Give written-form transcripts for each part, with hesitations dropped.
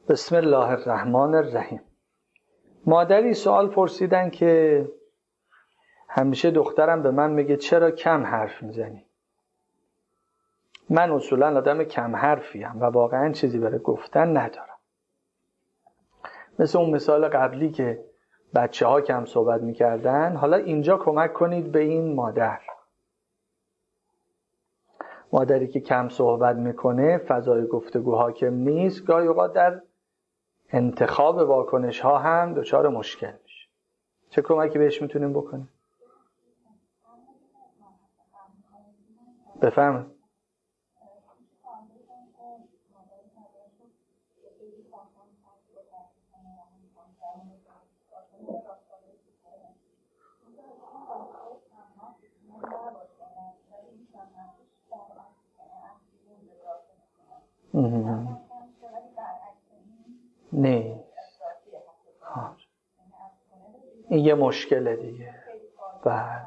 بسم الله الرحمن الرحیم. مادری سوال پرسیدن که همیشه دخترم به من میگه چرا کم حرف میزنی؟ من اصولا آدم کم حرفیم و واقعا چیزی برای گفتن ندارم. مثل اون مثال قبلی که بچه ها کم صحبت میکردن، حالا اینجا کمک کنید به این مادری که کم صحبت میکنه، فضای گفتگو حاکم نیست، گاهی اوقات در انتخاب واکنش ها هم دچار مشکل میشه. چه کمکی بهش میتونیم بکنیم؟ بفهمید. نه، این یه مشکله دیگه. بله،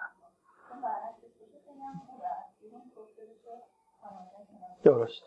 درست.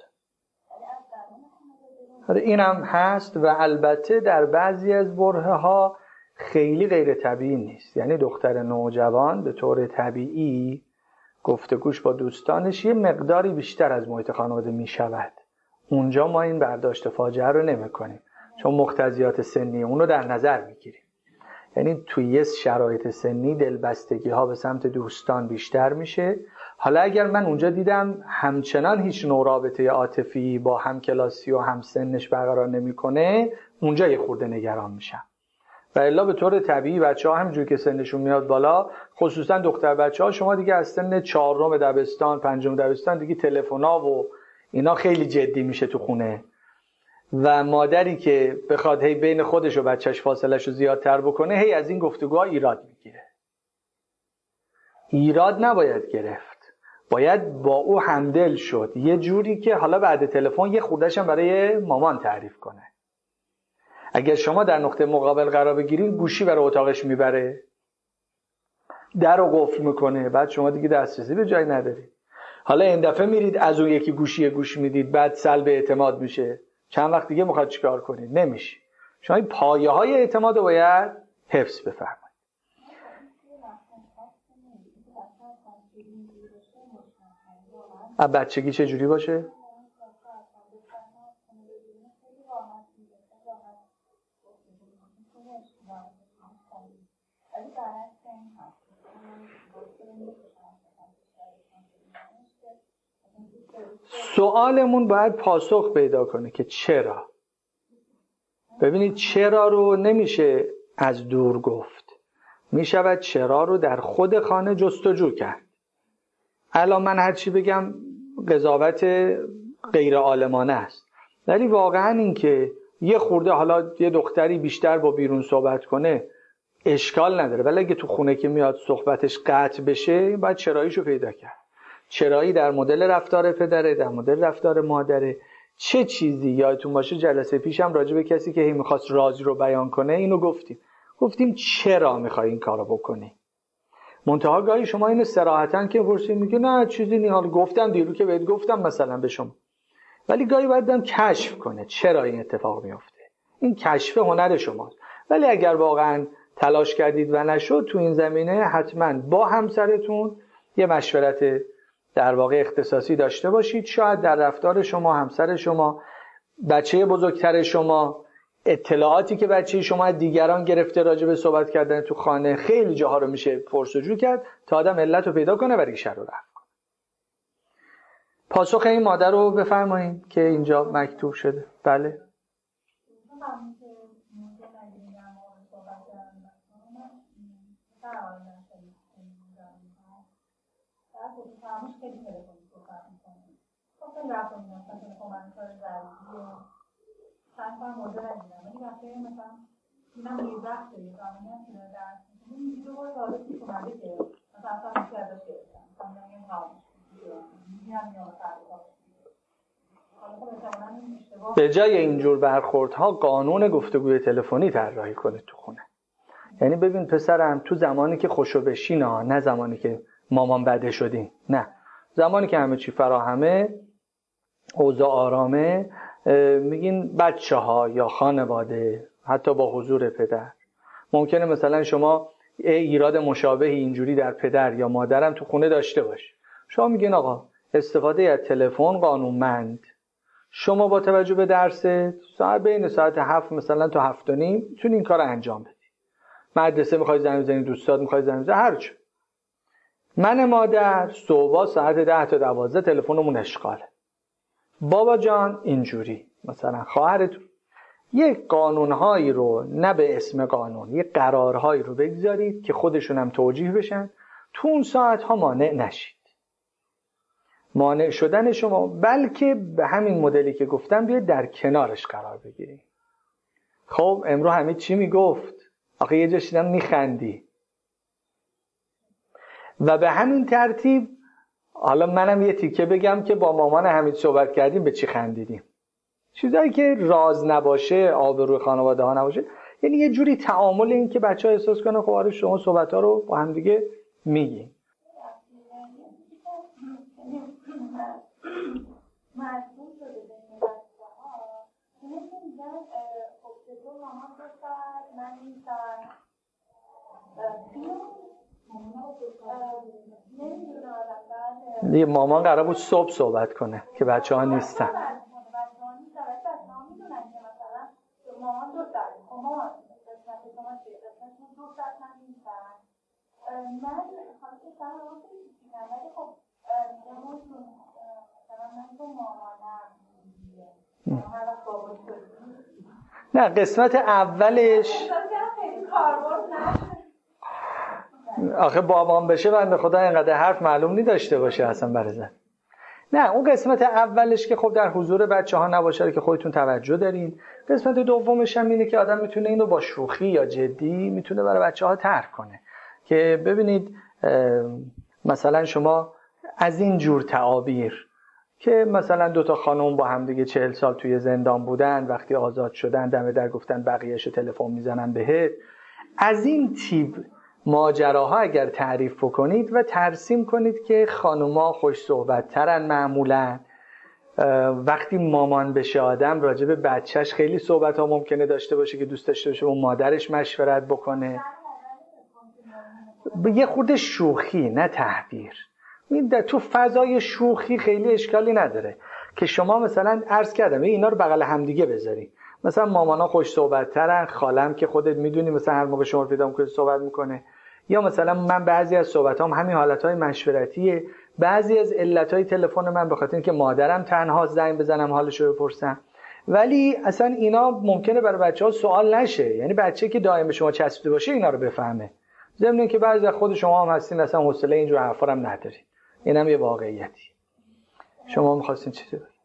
این هم هست و البته در بعضی از برهه ها خیلی غیر طبیعی نیست. یعنی دختر نوجوان به طور طبیعی گفتگوش با دوستانش یه مقداری بیشتر از محیط خانواده می شود. اونجا ما این برداشت فاجعه رو نمی کنیم، چون مقتضیات سنی اون رو در نظر می گیریم. یعنی توی یه شرایط سنی دلبستگی ها به سمت دوستان بیشتر میشه. حالا اگر من اونجا دیدم همچنان هیچ نوع رابطه عاطفی با همکلاسی و همسنش برقرار نمیکنه، اونجا یه خورده نگران میشم. و الا به طور طبیعی بچه‌ها همونجوری که سنشون میاد بالا، خصوصا دختر بچه‌ها، شما دیگه از سن 4 دبستان 5 دبستان دیگه تلفن‌ها و اینا خیلی جدی میشه تو خونه و مادری که بخواد هی بین خودش و بچهش فاصله‌شو زیادتر بکنه، هی از این گفتگوها ایراد میگیره. ایراد نباید گرفت، باید با او همدل شد، یه جوری که حالا بعد تلفن یه خورده‌ش هم برای مامان تعریف کنه. اگر شما در نقطه مقابل قرار بگیرید، گوشی برای اتاقش میبره، در رو قفل میکنه، بعد شما دیگه دسترسی به جای ندارید. حالا این دفعه میرید از اون یکی گوشی گوش میدید، بعد سلب اعتماد میشه. چند وقت دیگه میخواد چیکار کنید؟ نمیشه. شما این پایه های اعتماد رو باید حفظ بفرمایید. بچگی چه جوری باشه؟ سوالمون باید پاسخ پیدا کنه که چرا. ببینید، چرا رو نمیشه از دور گفت، میشود چرا رو در خود خانه جستجو کرد. الان من هرچی بگم قضاوت غیر عالمانه است، ولی واقعا این که یه خورده حالا یه دختری بیشتر با بیرون صحبت کنه اشکال نداره، ولی اگه تو خونه که میاد صحبتش قطع بشه، باید چراییشو پیدا کرد. چرایی در مدل رفتار پدره، در مدل رفتار مادره. چه چیزی یادتون باشه جلسه پیشم راجع به کسی که هی میخواست رازی رو بیان کنه اینو گفتیم چرا میخوای این کارو بکنی. منتها گاهی شما اینو صراحتاً که پرسید میگه نه چیزی نی، حالا گفتم دیرو که بهت گفتم مثلا به شما. ولی گاهی باید هم کشف کنه چرا این اتفاق میفته. این کشف هنر شماست. ولی اگر واقعاً تلاش کردید و نشد تو این زمینه، حتما با همسرتون یه مشورت در واقع اختصاصی داشته باشید. شاید در رفتار شما، همسر شما، بچه بزرگتر شما، اطلاعاتی که بچه شما دیگران گرفته راجع به صحبت کردن تو خانه، خیلی جاها رو میشه پرسجو کرد تا آدم علت رو پیدا کنه و ریشه رو رفع کنه. پاسخ این مادر رو بفرمایید که اینجا مکتوب شده. بله. به جای اینجور برخوردها قانون گفتگوی تلفنی طراحی کنید تو خونه. یعنی ببین پسرم، تو زمانی که خوشو بشین، نه زمانی که مامان بده شدین، نه زمانی که همه چی فراهمه، اوضاع آرامه، میگین بچه ها یا خانواده، حتی با حضور پدر، ممکنه مثلا شما ایراد مشابهی اینجوری در پدر یا مادرم تو خونه داشته باشه. شما میگین آقا استفاده از تلفن قانونمند، شما با توجه به درست ساعت بین ساعت 7 مثلا تا 7:30 میتونی این کار رو انجام بدی. مدرسه میخوای زنگ بزنی، دوستات میخوای زنگ بزنی، هر چی. من مادر صبح ساعت 10 تا 12 تلفنمون اشغاله. بابا جان اینجوری، مثلا خواهرتون یک قانونهایی رو، نه به اسم قانون، یک قرارهایی رو بگذارید که خودشون هم توجیه بشن، تو اون ساعتها مانع نشید. مانع شدن شما، بلکه به همین مدلی که گفتم بیاید در کنارش قرار بگیرید. خب امروز حمید چی میگفت؟ آخه یه جا شدم میخندی. و به همین ترتیب حالا منم یه تیکه بگم که با مامان حمید صحبت کردیم به چی خندیدیم. چیزایی که راز نباشه، آبروی خانواده ها نباشه، یعنی یه جوری تعامل این که بچه ها احساس کنن خب آره شما صحبت ها رو با هم دیگه میگین. مجبور شده بین بچه ها اینه که میگن خب چطور مامان بسر من نیستم نمیدونم دیگه مامان قرار بود صبح صحبت کنه که بچه ها نیستن. مامان دو ساعت خب مامان قسمت شما چیه؟ قسمت 2 ساعت من نیستم. من خواهد که سر رو خیلی چیزم ولی خب نمونتون من تو مامانم هر وقت بابا شدیم. نه قسمت اولش آخه بابام بشه بنده خدا اینقدر حرف معلوم نی داشته باشه اصلا برای زن. نه اون قسمت اولش که خب در حضور بچه ها نباشه که خودتون توجه دارین. قسمت دومش هم اینه که آدم میتونه اینو با شوخی یا جدی میتونه برای بچه ها طرح کنه که ببینید مثلا شما از این جور تعابیر که مثلا 2 تا خانم با هم دیگه 40 سال توی زندان بودن، وقتی آزاد شدن دم در گفتن بقیه‌شو تلفن میزنن بهت، از این تیپ ماجراها اگر تعریف بکنید و ترسیم کنید که خانوما خوش صحبت ترن معمولا، وقتی مامان بشه آدم راجع به بچهش خیلی صحبت ها ممکنه داشته باشه که دوست داشته باشه با مادرش مشورت بکنه، یه خورده شوخی نه تحقیر. این تو فضای شوخی خیلی اشکالی نداره که شما مثلا عرض کردم اینا رو بغل همدیگه بذاری. مثلا مامانا خوش صحبت ترن، خالم که خودت میدونی مثلا هر موقع شما پیدا میکنید صحبت میکنه، یا مثلا من بعضی از صحبتام همین حالتهای مشورتیه، بعضی از علتهای تلفن من به خاطر اینکه مادرم تنها زنگ بزنم حالشو بپرسم. ولی اصلا اینا ممکنه برای بچه‌ها سوال نشه، یعنی بچه که دائم به شما چسبیده باشه اینا رو بفهمه، ضمن اینکه بعضی از خود شما هم هستین اصلا حوصله اینجور حرفا هم ندارین. اینم یه واقعیتی. شما می‌خواستین چی بگید؟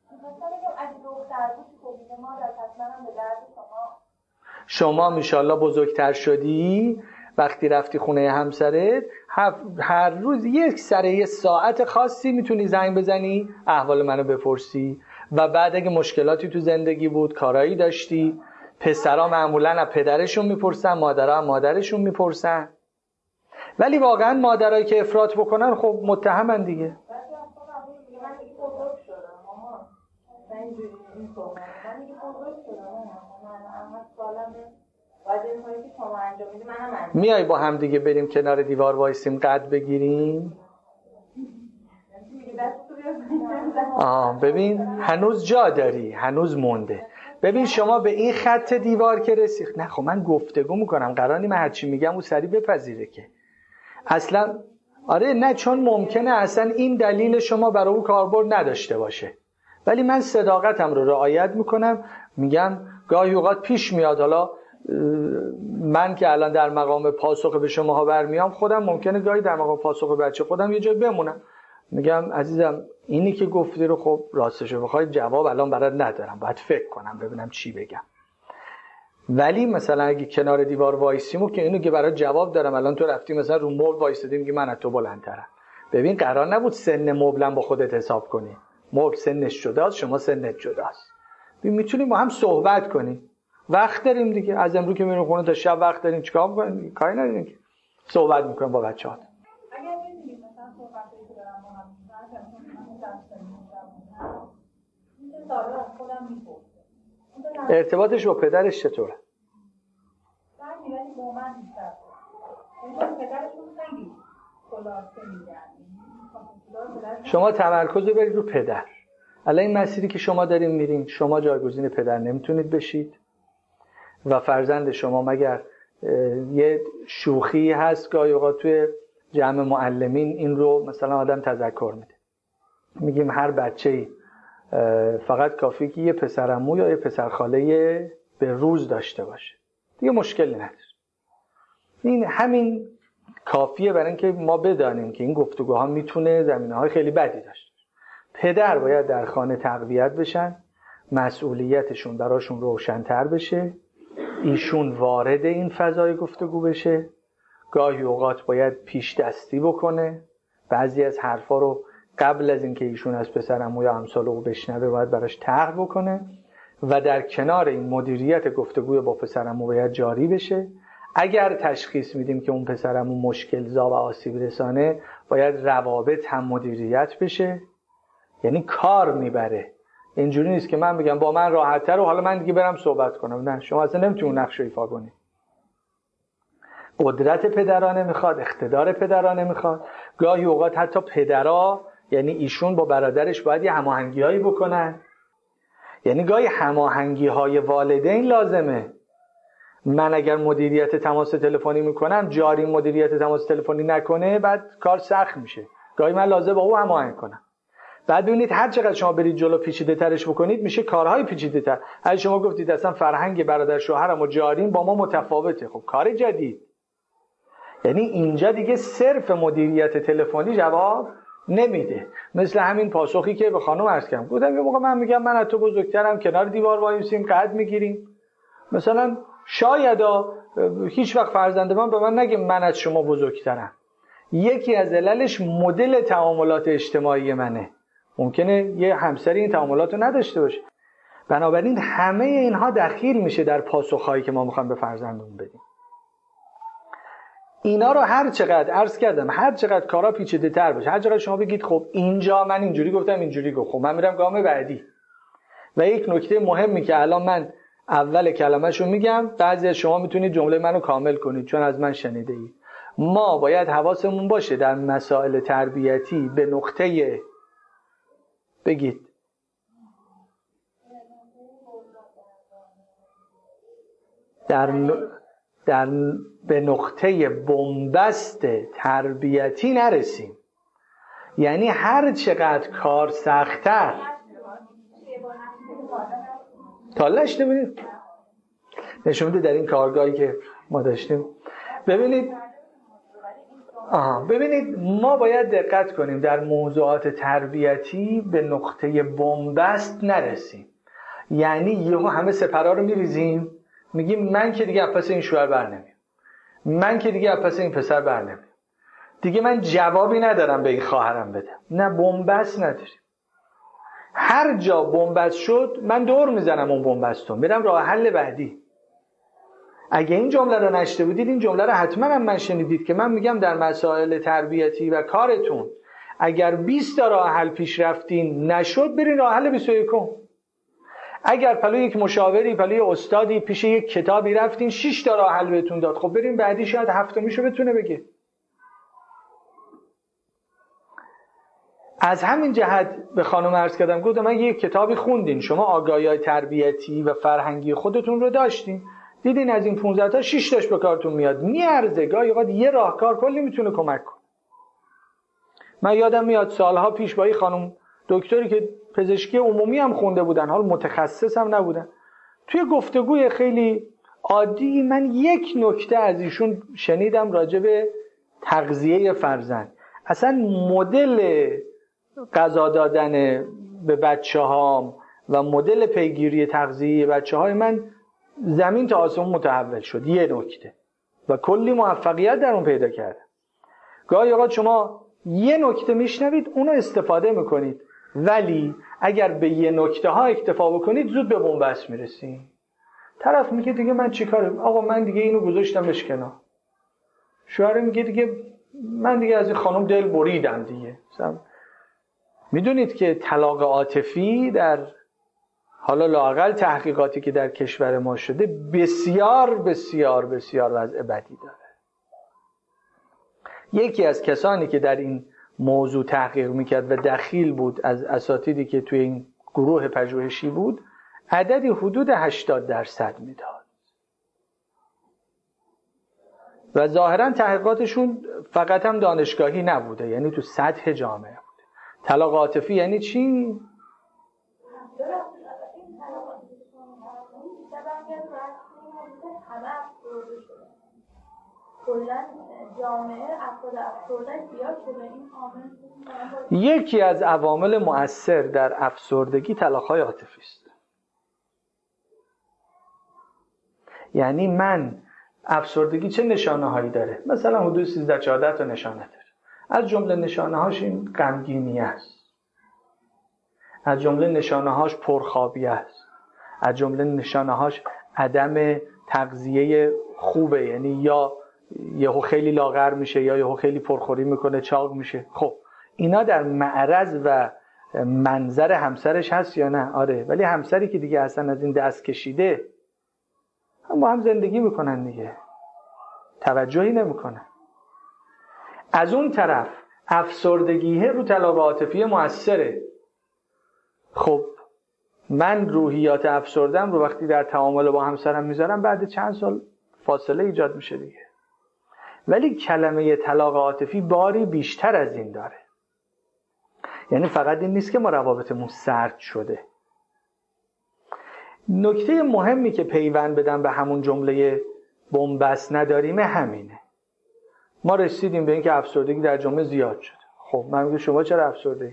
شما انشالله بزرگتر شدی، وقتی رفتی خونه همسرت هر روز یه ساعت خاصی میتونی زنگ بزنی احوال منو بپرسی، و بعد اگه مشکلاتی تو زندگی بود، کارایی داشتی، پسرا معمولا از پدرشون میپرسن، مادرها مادرشون میپرسن. ولی واقعا مادرایی که افراط بکنن خب متهمن دیگه. میای با هم دیگه بریم کنار دیوار وایسیم قد بگیریم؟ ببین هنوز جا داری، هنوز مونده. ببین شما به این خط دیوار که رسید، نه خب من گفتگو میکنم، قرار نیست من هرچی میگم اون سریع بپذیره که اصلا. آره نه، چون ممکنه اصلا این دلیل شما برای اون کاربرد نداشته باشه، ولی من صداقتم رو رعایت میکنم، میگم گاهی اوقات پیش میاد، حالا من که الان در مقام پاسخ به شماها برمیام، خودم ممکنه گاهی در مقام پاسخ بچه خودم یه جای بمونم، میگم عزیزم اینی که گفتی رو خب راستشو بخوای جواب الان برات ندارم، باید فکر کنم ببینم چی بگم. ولی مثلا اگه کنار دیوار وایسیمو که اینو که برات جواب دارم، الان تو رفتی مثلا رو مبل وایسیدی میگی من از تو بلندترم. ببین قرار نبود سن مبلم با خودت حساب کنی، مبل سنش جداست، شما سنت جداست. میتونیم با هم صحبت کنیم، وقت داریم دیگه، از امروز که میریم خونه تا شب وقت داریم، چیکار می‌کنیم؟ کاری نداریم که صحبت می‌کنیم با بچه‌ها. اگر ببینید مثلا صحبتی که دارم با هم می‌کنم سوالا از خودم میپرسه. ارتباطش با پدرش چطوره؟ من میگم با من بیشتر. اون پدرشون خیلی خلاصه میگن. شما تمرکز رو برید رو پدر. الان این مسیری که شما دارین میرین، شما جایگزین پدر نمیتونید بشید و فرزند شما مگر یه شوخی هست گاهی اوقات توی جمع معلمین این رو مثلا آدم تذکر میده، میگیم هر بچه‌ای فقط کافی که یه پسرعمو یا یه پسرخاله به روز داشته باشه، دیگه مشکلی نداره. این همین کافیه برای اینکه ما بدانیم که این گفتگوها میتونه زمینه‌های خیلی بدی داشته. پدر باید در خانه تقویت بشن، مسئولیتشون براشون روشن‌تر بشه، ایشون وارد این فضای گفتگو بشه، گاهی اوقات باید پیش دستی بکنه، بعضی از حرفا رو قبل از اینکه ایشون از پسرعمو یا امثال او بشنوه باید براش طرح بکنه و در کنار این مدیریت گفتگوی با پسرعمو باید جاری بشه. اگر تشخیص میدیم که اون پسرعمو مشکل زا و آسیب رسانه باید روابط هم مدیریت بشه، یعنی کار میبره. اینجوری نیست که من بگم با من راحت‌تر و حالا من دیگه برم صحبت کنم. نه، شما اصلا نمیتونید نقش رو ایفا کنید. قدرت پدرانه میخواد، اقتدار پدرانه میخواد. گاهی اوقات حتی پدرها یعنی ایشون با برادرش باید یه هماهنگی‌هایی بکنن، یعنی گاهی هماهنگی‌های والدین لازمه. من اگر مدیریت تماس تلفنی میکنم جاری مدیریت تماس تلفنی نکنه بعد کار سخت میشه، گاهی من لازم با او هماهنگ کنم. بعد ببینید هر چقدر شما برید جلو پیچیده ترش بکنید میشه کارهای پیچیده تر. اگه شما گفتید اصلا فرهنگ برادر شوهرم و جاریم با ما متفاوته، خب کار جدید. یعنی اینجا دیگه صرف مدیریت تلفنی جواب نمیده. مثل همین پاسخی که به خانم عرض کردم، گفتم یه موقع من میگم من از تو بزرگترم، کنار دیوار وایسیم قد میگیریم، مثلا شاید هیچ وقت فرزند من به من نگه من از شما بزرگترم. یکی از عللش مدل تعاملات اجتماعی منه، ممکنه یه همسری این تعاملات رو نداشته باشه. بنابراین همه اینها دخیل میشه در پاسخهایی که ما میخوایم به فرزندمون بدیم. اینا رو هر چقدر عرض کردم، هر چقدر کارا پیچیده تر باشه، هر چقدر شما بگید خب اینجا من اینجوری گفتم اینجوری گفت، خب من میرم گام بعدی. و یک نکته مهمی که الان من اول کلمه‌شو میگم، بعضی از شما میتونید جمله منو کامل کنید چون از من شنیده اید. ما باید حواسمون باشه در مسائل تربیتی به نقطه بگید به نقطه بنبست تربیتی نرسیم. یعنی هر چقدر کار سخت‌تر تا نشته بودید نشون میده در این کارگاهی که ما داشتیم. ببینید ما باید دقت کنیم در موضوعات تربیتی به نقطه بنبست نرسیم. یعنی یهو همه سپرها رو میریزیم میگیم من که دیگه از پس این شوهر بر نمیام، من که دیگه از پس این پسر بر نمیام، دیگه من جوابی ندارم به این خواهرم بدم. نه، بنبست نداریم. هر جا بنبست شد من دور میزنم اون بنبستو، میرم راه حل بعدی. اگه این جمله رو نشته بودید این جمله رو حتما هم من شنیدید که من میگم در مسائل تربیتی و کارتون اگر 20 تا راه حل پیش رفتین نشد برین راه حل 21. اگر پلوی یک مشاوری، پلوی استادی، پیش یک کتابی رفتین 6 تا راه حل بهتون داد، خب برین بعدی شاید هفتمیشو بتونه بگه. از همین جهت به خانم عرض کردم، گفتم من یک کتابی خوندین، شما آگاهی‌های تربیتی و فرهنگی خودتون رو داشتین، دیدین از این 15 تا 6 تاش به کارتون میاد، میارزه. گاهی اوقات یه راهکار کلی میتونه کمک کنه. من یادم میاد سالها پیش با یه خانم دکتری که پزشکی عمومی هم خونده بودن، حال متخصص هم نبودن، توی گفتگوی خیلی عادی من یک نکته از ایشون شنیدم راجع به تغذیه فرزند. اصلا مدل غذا دادن به بچه‌هام و مدل پیگیری تغذیه بچه‌های من زمین تا آسمون متحول شد. یه نکته و کلی موفقیت در اون پیدا کرده. گاهی اوقات شما یه نکته میشنوید اونو استفاده میکنید، ولی اگر به یه نکته ها اکتفا بکنید زود به بنبست میرسید. طرف میگه دیگه من چیکارم آقا، من دیگه اینو گذاشتمش کنار. شوهر میگه دیگه من دیگه از این خانم دل بریدم دیگه. میدونید که طلاق عاطفی در حالا لااقل تحقیقاتی که در کشور ما شده بسیار بسیار بسیار وضع بدی داره. یکی از کسانی که در این موضوع تحقیق میکرد و دخیل بود از اساتیدی که توی این گروه پژوهشی بود، عددی حدود 80% میداد و ظاهرا تحقیقاتشون فقط هم دانشگاهی نبوده، یعنی تو سطح جامعه بوده. طلاق عاطفی یعنی چی؟ یکی از عوامل مؤثر در افسردگی طلاق‌های عاطفی است. یعنی من افسردگی چه نشانه‌هایی داره؟ مثلا حدود 13-14 تا نشانه داره. از جمله نشانه‌هاش این غمگینی است. از جمله نشانه‌هاش پرخوابی است. از جمله نشانه‌هاش عدم تغذیه خوبه، یعنی یا یهو خیلی لاغر میشه یا یهو خیلی پرخوری میکنه، چاق میشه. خب اینا در معرض و منظر همسرش هست یا نه؟ آره. ولی همسری که دیگه اصلا از این دست کشیده، هم با هم زندگی میکنن دیگه، توجهی نمیکنن. از اون طرف افسردگی رو طلاق عاطفی مؤثره. خب من روحیات افسردم رو وقتی در تعامل با همسرم میذارم، بعد چند سال فاصله ایجاد میشه دیگه. ولی کلمه طلاق عاطفی باری بیشتر از این داره. یعنی فقط این نیست که ما روابطمون سرد شده. نکته مهمی که پیوند بدن به همون جمله بن‌بست نداریم همینه. ما رسیدیم به اینکه افسردگی در جامعه زیاد شده. خب من میگم شما چرا افسرده‌ای؟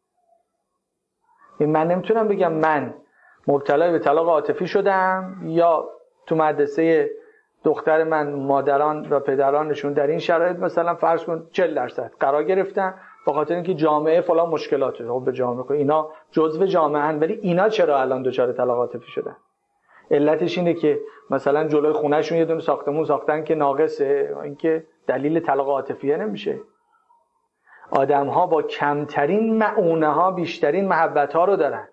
من نمیتونم بگم من مبتلا به طلاق عاطفی شدم یا تو مدرسه دختر من مادران و پدرانشون در این شرایط مثلا فرض کن 40% قرار گرفتن به خاطر اینکه جامعه فلان مشکلاته. خب به جامعه اینا جزء جامعه ان، ولی اینا چرا الان دچار طلاق عاطفی شدن؟ علتش اینه که مثلا جلوی خونهشون یه دونه ساختمون ساختن که ناقصه، اینکه دلیل طلاق عاطفیه نمیشه. آدم‌ها با کمترین مؤونه‌ها بیشترین محبت‌ها رو دارن.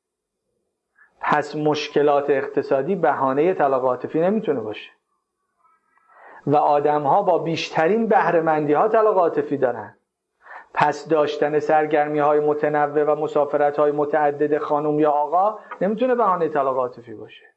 پس مشکلات اقتصادی بهانه طلاق عاطفی نمیتونه باشه. و آدم‌ها با بیشترین بهره‌مندی‌ها طلاق عاطفی دارن. پس داشتن سرگرمی‌های متنوع و مسافرت‌های متعدد خانم یا آقا نمیتونه بهانه طلاق عاطفی باشه.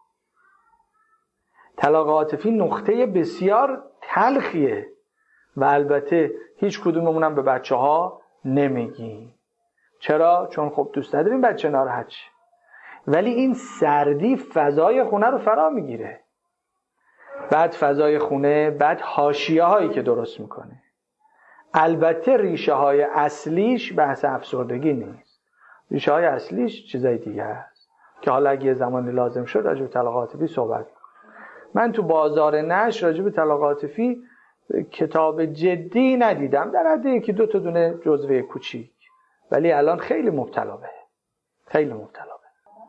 طلاق عاطفی نقطه بسیار تلخیه و البته هیچ کدوممون هم به بچه‌ها نمیگیم. چرا؟ چون خب دوست نداریم بچه ناراحت شه. ولی این سردی فضای خونه رو فرا میگیره. بعد فضای خونه، بعد حاشیه‌هایی که درست میکنه. البته ریشه های اصلیش بحث افسردگی نیست. ریشه های اصلیش چیزای دیگه است که حالا اگه زمانی لازم شد راجع به طلاق عاطفی صحبت کنم. من تو بازار نشر راجع به طلاق عاطفی کتاب جدی ندیدم، در حد یکی دو تا دونه جزوه کوچیک، ولی الان خیلی مبتلا به. خیلی مبتلا به.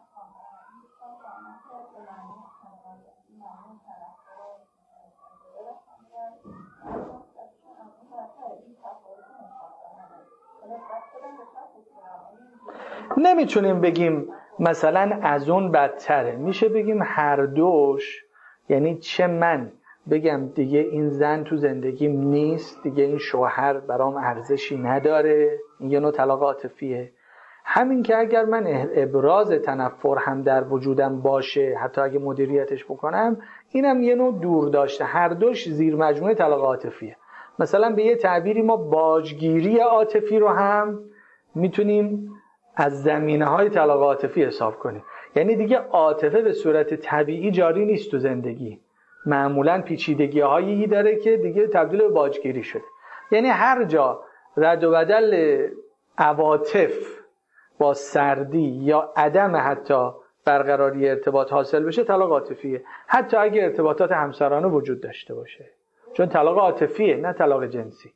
نمیتونیم بگیم مثلا از اون بدتره، میشه بگیم هر دوش. یعنی چه من بگم دیگه این زن تو زندگیم نیست، دیگه این شوهر برام ارزشی نداره، این یه نوع طلاق عاطفیه. همین که اگر من ابراز تنفر هم در وجودم باشه، حتی اگه مدیریتش بکنم، اینم یه نوع دور داشته. هر دوش زیر مجموعه طلاق عاطفیه. مثلا به یه تعبیری ما باجگیری عاطفی رو هم میتونیم از زمینه‌های طلاق عاطفی حساب کنیم. یعنی دیگه عاطفه به صورت طبیعی جاری نیست تو زندگی، معمولاً پیچیدگی‌هایی داره که دیگه تبدیل به باجگیری شده. یعنی هر جا رد و بدل عواطف با سردی یا عدم حتی برقراری ارتباط حاصل بشه، طلاق عاطفیه، حتی اگه ارتباطات همسرانه وجود داشته باشه، چون طلاق عاطفیه نه طلاق جنسی.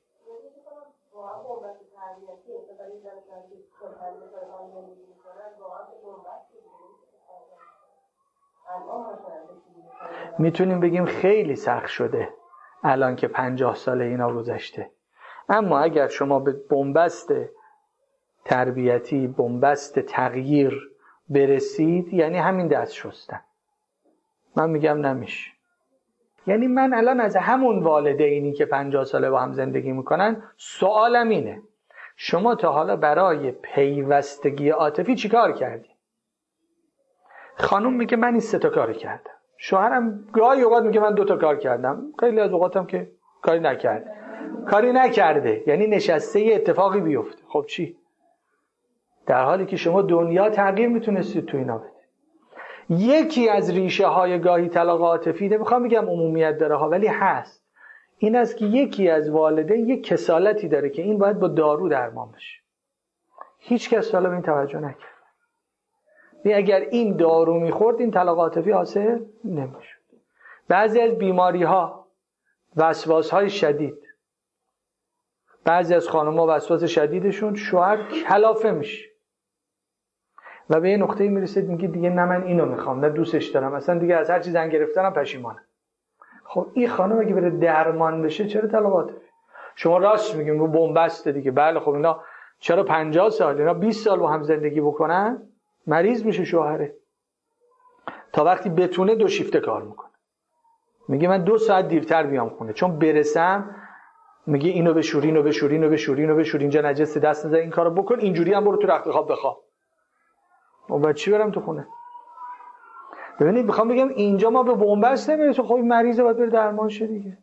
میتونیم بگیم خیلی سخت شده الان که 50 ساله اینا گذشته. اما اگر شما به بنبست تربیتی، بنبست تغییر، برسید یعنی همین دست شستن. من میگم نمیشه. یعنی من الان از همون والدینی که 50 ساله با هم زندگی میکنن سوالم اینه شما تا حالا برای پیوستگی عاطفی چی کار کردی؟ خانم میگه من این 3 تا کار کردم. شوهرم گاهی اوقات میگه من 2 تا کار کردم. خیلی از اوقاتم که کاری نکرده. یعنی نشسته یه اتفاقی بیفته. خب چی؟ در حالی که شما دنیا تغییر میتونستید تو اینا بدید. یکی از ریشه های گاهی طلاق عاطفی نمیخوام بگم عمومیت داره ها، ولی هست. این است که یکی از والدین یک کسالتی داره که این باید با دارو درمان بشه. هیچ کس حالا به این توجه نکرد. اگر این دارو میخورد این طلاق عاطفی حاصل نمیشد. بعضی از بیماری ها وسواس های شدید، بعضی از خانم‌ها وسواس شدیدشون شوهر کلافه میشه و به یه نقطه‌ای میرسید میگه دیگه نه من اینو میخوام نه دوستش دارم، اصلا دیگه از هر چیز زن گرفتنم پشیمانم. خب این خانم اگه بره درمان بشه چرا طلاق عاطفی؟ شما راست میگیم رو بن‌بسته دیگه. بله خب اینا چرا 50 سال اینا 20 سال با هم زندگی بکنن مریض میشه شوهره تا وقتی بتونه 2 شیفته کار میکنه. میگه من 2 ساعت دیرتر بیام خونه چون برسم میگه اینو بشور اینجا نجسه دست نزن این کارو بکن اینجوری هم برو تو رخت خواب بخواب. و بعد چی برم تو خونه؟ ببینید میخوام بگم اینجا ما به بن‌بست نمیرسیم. خب مریضه باید بره درمان شه دیگه.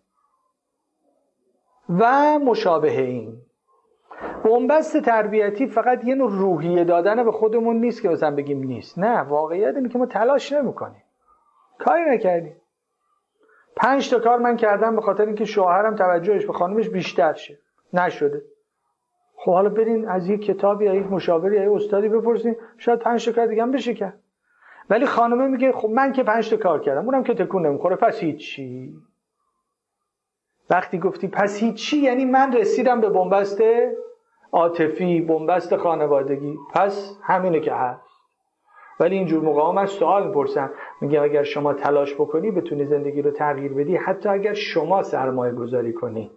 و مشابه این بن‌بست تربیتی فقط یه نوع روحیه دادن به خودمون نیست که مثلا بگیم نیست. نه، واقعیت اینه که ما تلاش نمی‌کنیم. کاری نکردیم. 5 تا کار من کردم به خاطر اینکه شوهرم توجهش به خانمش بیشتر شه. نشده. خب حالا برین از یک کتابی یا یک مشاوری یا یک استادی بپرسین شاید 5 تا کار دیگه هم بشه کرد. ولی خانمه میگه خب من که 5 تا کار کردم اونم که تکون نمیخوره پس هیچی. وقتی گفتی پس هیچی یعنی من رسیدم به بن‌بست عاطفی، بن‌بست خانوادگی، پس همینه که هست. ولی اینجور موقع من سوال میپرسم میگم اگر شما تلاش بکنی بتونی زندگی رو تغییر بدی، حتی اگر شما سرمایه گذاری کنی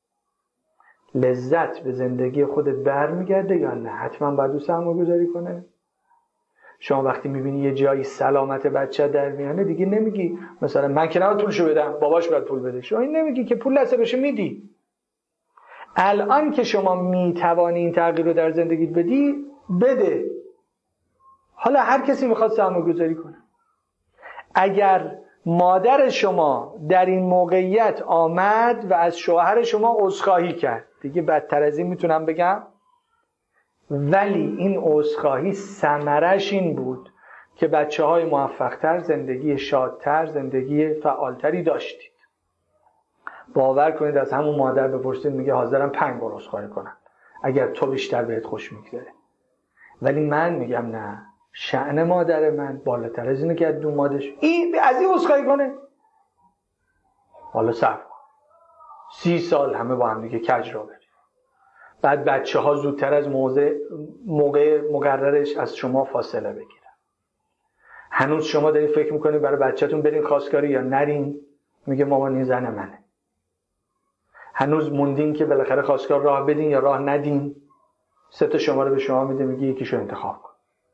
لذت به زندگی خودت برمیگرده یا نه؟ حتما باید سرمایه گذاری کنه. شما وقتی میبینی یه جایی سلامت بچه در میانه دیگه نمیگی مثلا من که نباید پولشو بدم باباش باید پول بده. شما این نمیگی که پول لسه بشه میدی. الان که شما میتوانی این تغییر رو در زندگیت بدی بده. حالا هر کسی میخواد سرمایه گذاری کنه. اگر مادر شما در این موقعیت آمد و از شوهر شما عذرخواهی کرد دیگه بدتر از این میتونم بگم، ولی این عذرخواهی ثمرش این بود که بچه‌های موفق‌تر، زندگی شادتر، زندگی فعالتری داشتید. باور کنید از همون مادر بپرسید میگه حاضرم 5 بار عذرخواهی کنم اگر تو بیشتر بهت خوش میگذره. ولی من میگم نه، شأن مادر من بالاتر از اینه که از دومادش این از این عذرخواهی کنه. حالا صبر کن 30 سال همه با هم دیگه کج را بریم، بعد بچه‌ها زودتر از موقع مقررش از شما فاصله بگیرن. هنوز شما دارین فکر میکنید برای بچه‌تون برین خواستگاری یا نرین، میگه مامان این زن منه. هنوز موندین که بالاخره خواستگار راه بدین یا راه ندین. 3 تا شماره به شما میده میگه یکیشو انتخاب کن.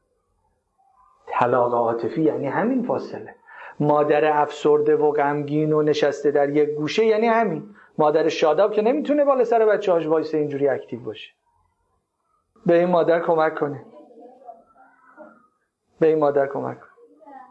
طلاق عاطفی یعنی همین فاصله. مادر افسرده و غمگین و نشسته در یک گوشه یعنی همین. مادر شاداب که نمیتونه بالا سر بچه‌هاش وایسه اینجوری اکتیو باشه. به این مادر کمک کنه. به این مادر کمک کنه.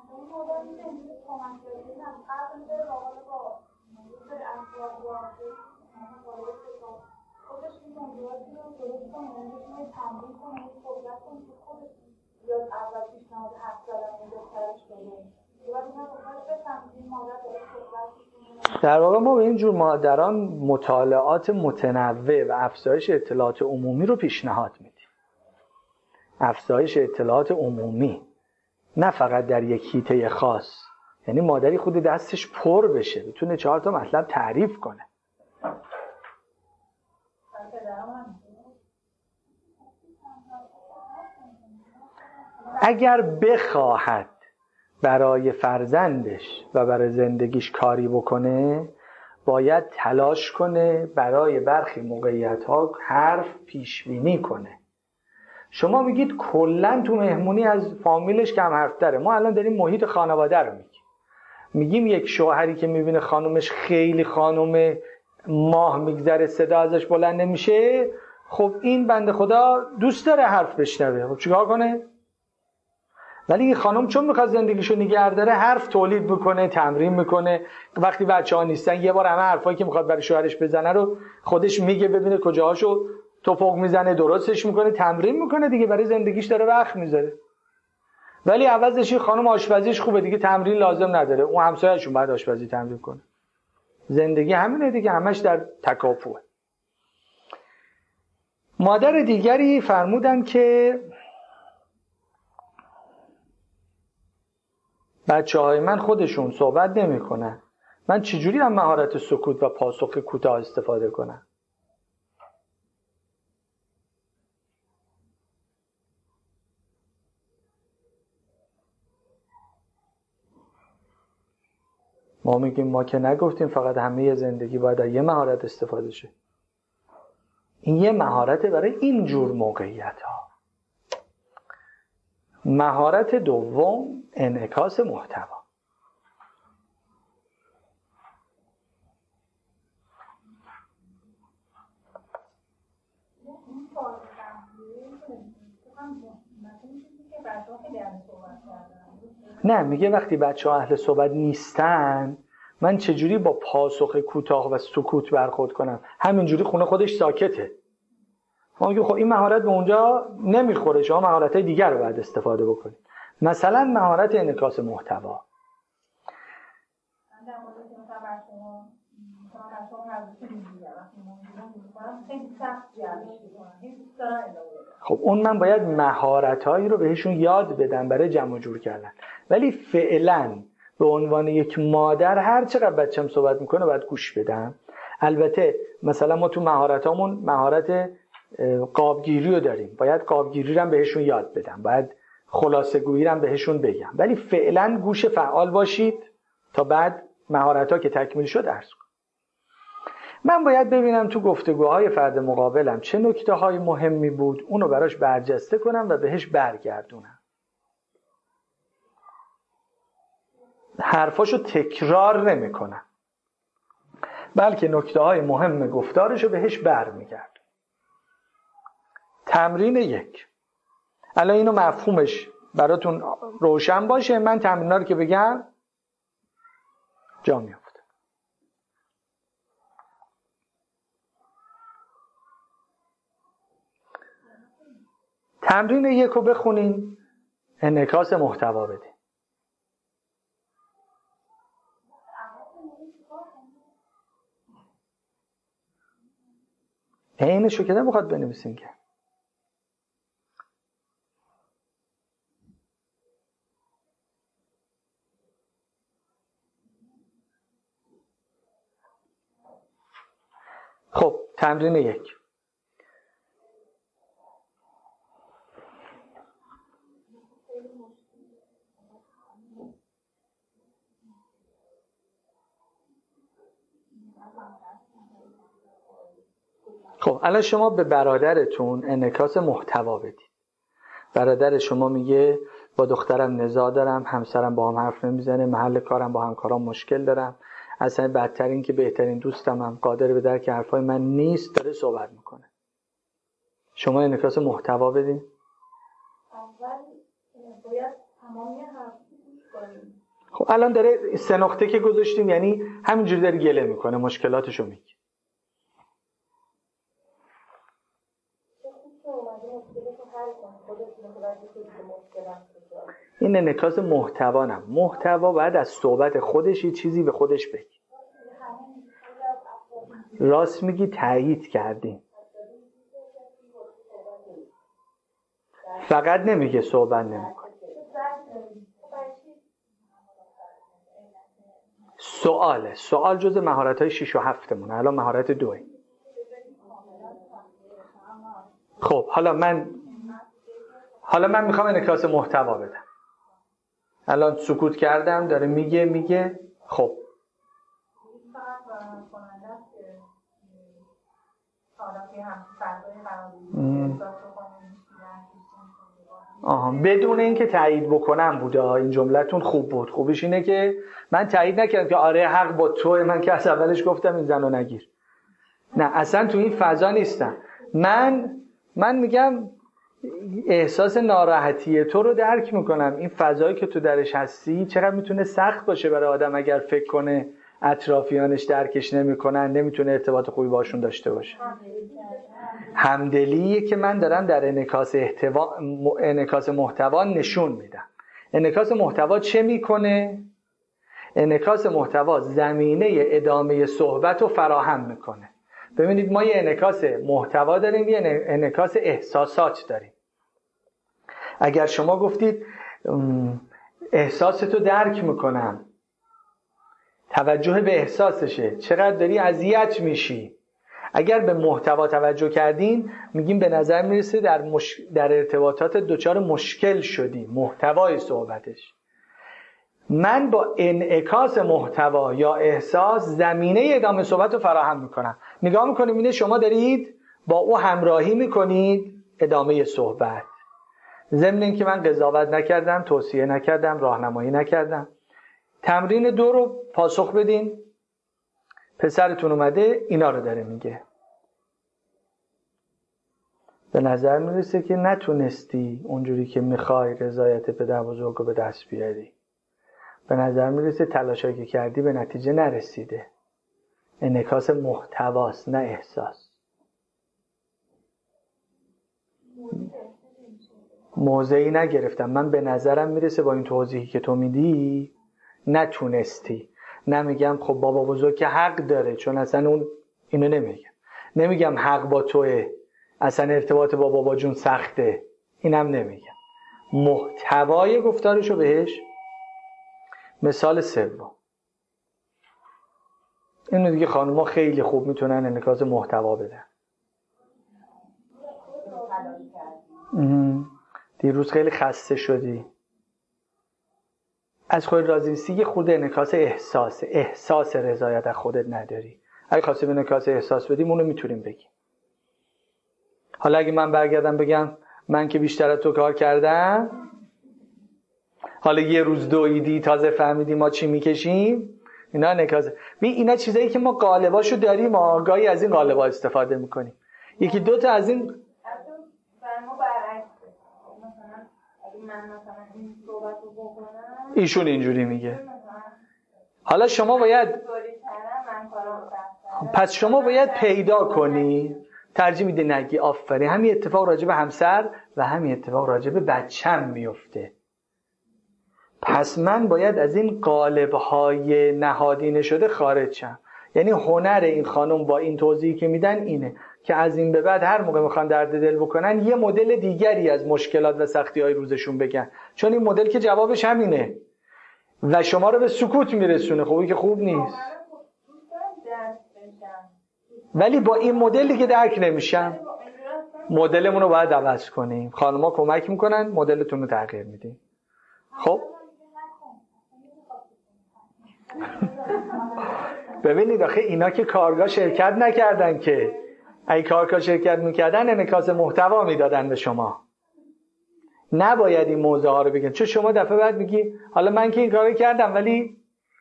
در واقع ما به این جور مادران مطالعات متنوع و افزایش اطلاعات عمومی رو پیشنهاد میدیم. افزایش اطلاعات عمومی، نه فقط در یک حیطه خاص. یعنی مادری خود دستش پر بشه بتونه 4 تا مطلب تعریف کنه. اگر بخواهد برای فرزندش و برای زندگیش کاری بکنه باید تلاش کنه برای برخی موقعیت‌ها حرف پیش‌بینی کنه. شما میگید کلا تو مهمونی از فامیلش کم حرف تره. ما الان داریم محیط خانواده رو میگیم یک شوهری که میبینه خانومش خیلی خانوم ماه میگذره صدا ازش بلند نمیشه، خب این بنده خدا دوست داره حرف بشنوه، خب چیکار کنه؟ ولی این خانم چون میخواد زندگیشو نگه داره حرف تولید میکنه، تمرین میکنه. وقتی بچه‌ها نیستن یه بار همه حرفایی که میخواد برای شوهرش بزنه رو خودش میگه، ببینه کجاهاشو توپق میزنه، درستش میکنه، تمرین میکنه دیگه، برای زندگیش داره وقت میذاره. ولی عوضش این خانم آشپزیش خوبه دیگه، تمرین لازم نداره، اون همسایه‌شون بعد آشپزی تمرین کنه. زندگی همینه دیگه، همش در تکاپوه. مادر دیگری فرمودن که بچه‌های من خودشون صحبت نمی‌کنن، من چجوری هم مهارت سکوت و پاسخ کوتاه استفاده کنم؟ ما میگیم ما که نگفتیم فقط همه زندگی باید از یه مهارت استفاده شه. این یه مهارته برای این جور موقعیت‌ها. مهارت دوم انعکاس محتوا. نه، میگه وقتی بچه‌ها اهل صحبت نیستن من چجوری با پاسخ کوتاه و سکوت برخورد کنم؟ همینجوری خونه خودش ساکته. ما میگیم خب این مهارت به اونجا نمیخوره، شما مهارت‌های دیگر رو باید استفاده بکنید. مثلا مهارت انعکاس محتوا. خب اون من باید مهارت‌هایی رو بهشون یاد بدم برای جمع جور کردن. ولی فعلا به عنوان یک مادر هر چقدر بچه‌م صحبت میکنه باید گوش بدم. البته مثلا ما تو مهارتامون مهارت قابگیری رو داریم، باید قابگیری رو هم بهشون یاد بدم، باید خلاصه گویی رو هم بهشون بگم. ولی فعلا گوش فعال باشید تا بعد مهارت‌ها که تکمیل شد درس کنم. من باید ببینم تو گفتگوهای فرد مقابلم چه نکته‌های مهمی بود، اونو براش برجسته کنم و بهش برگردونم. حرفاشو تکرار نمی کنم، بلکه نکته‌های مهم گفتارشو بهش برمیگردم. تمرین 1. الان اینو مفهومش براتون روشن باشه، من تمرینا رو که بگم جا میفته. تمرین 1 رو بخونین، انعکاس محتوا بدین. عینشو که نمیخواد بنویسین که. خب تمرین 1. خب الان شما به برادرتون انعکاس محتوا بدید. برادر شما میگه با دخترم نزاع دارم، همسرم با هم حرف نمیزنه، محل کارم با همکارام مشکل دارم، اصلا بدتر این که بهترین دوستم هم قادر به درک حرفای من نیست، داره صحبت میکنه. شما انعکاس محتوا بدین. اول باید تمامی حرف گوش کنیم. خب الان داره 3 نقطه که گذاشتیم، یعنی همینجوری داره گله میکنه، مشکلاتشو میگه. این انعکاس محتوا نه. محتوا باید از صحبت خودش یه چیزی به خودش بگی. راست میگی، تایید کردیم. فقط نمیگه صحبت نمیکنه. سوال جز مهارت‌های 6 و 7 مونه. الان مهارت 2. خب حالا من میخوام انعکاس محتوا بدم. الان سکوت کردم، داره میگه خب بدون اینکه تایید بکنم بوده. این جملتون خوب بود. خوبیش اینه که من تایید نکردم که آره حق با توه، من که از اولش گفتم این زنو نگیر. نه اصلا تو این فضا نیستم. من میگم احساس ناراحتی تو رو درک میکنم. این فضایی که تو درش هستی چقدر میتونه سخت باشه برای آدم اگر فکر کنه اطرافیانش درکش نمیکنن، نمیتونه ارتباط خوبی باشون داشته باشه. همدلیه که من دارم در انعکاس محتوا نشون میدم. انعکاس محتوا چه میکنه؟ انعکاس محتوا زمینه ادامه صحبت رو فراهم میکنه. ببینید ما یه انعکاس محتوا داریم، یه انعکاس احساسات داریم. اگر شما گفتید احساستو درک میکنم، توجه به احساسشه، چقدر داری اذیت میشی، اگر به محتوا توجه کردین میگیم به نظر میرسه در ارتباطات دچار مشکل شدی. محتوای صحبتش. من با انعکاس محتوا یا احساس زمینه ادامه صحبت رو فراهم میکنم. نگاه میکنیم اینه شما دارید با او همراهی میکنید ادامه صحبت، ضمن اینکه من قضاوت نکردم، توصیه نکردم، راهنمایی نکردم. تمرین 2 رو پاسخ بدین. پسرتون اومده اینا رو داره میگه. به نظر میرسه که نتونستی اونجوری که میخوای رضایت پدر بزرگ رو به دست بیاری. به نظر میرسه تلاشایی که کردی به نتیجه نرسیده. انعکاس محتواست نه احساس. موضعی نگرفتم. من به نظرم میرسه با این توضیحی که تو میدی نتونستی. نمیگم خب بابا بزرگ که حق داره، چون اصلا اینو نمیگم حق با توه، اصلا ارتباط با بابا جون سخته، اینم نمیگم. محتوای گفتارشو بهش. مثال 3 اینو دیگه خانوما خیلی خوب میتونن انعکاس محتوا بدن. دیروز خیلی خسته شدی، از خود راضی نیستی، یه خورده انعکاس احساس رضایت از خودت نداری. اگه خواستیم انعکاس احساس بدیم اونو میتونیم بگیم. حالا اگه من برگردم بگم من که بیشتر از تو کار کردم، حالا یه روز دویدی تازه فهمیدی ما چی میکشیم، اینا انعکاس. اینا چیزایی که ما قالباشو داریم، آگاهی از این قالبا استفاده میکنیم. یکی 2 تا از این ما برعکس. مثلا اگه من مثلا این صحبت رو بکنم ایشون اینجوری میگه. حالا شما باید پس شما باید پیدا کنی. ترجیح میده نگی آفرین. همین اتفاق راجع به همسر و همین اتفاق راجع به بچم میفته. پس من باید از این قالب‌های نهادینه شده خارج شم. یعنی هنر این خانم با این توضیحی که میدن اینه که از این به بعد هر موقع میخوان درد دل بکنن یه مدل دیگری از مشکلات و سختی‌های روزشون بگن، چون این مدل که جوابش همینه و شما رو به سکوت میرسونه. خوبی که خوب نیست، ولی با این مدلی که درک نمیشن. مدلمون رو باید عوض کنیم. خانم‌ها کمک میکنن، مدلتون رو تغییر میدیم. خب ببینید آخه اینا که کارگاه شرکت نکردن، که اگه کارگاه شرکت میکردن انعکاس محتوا میدادن به شما. نباید این موضوع ها رو بگن، چون شما دفعه بعد میگی حالا من که این کارو کردم ولی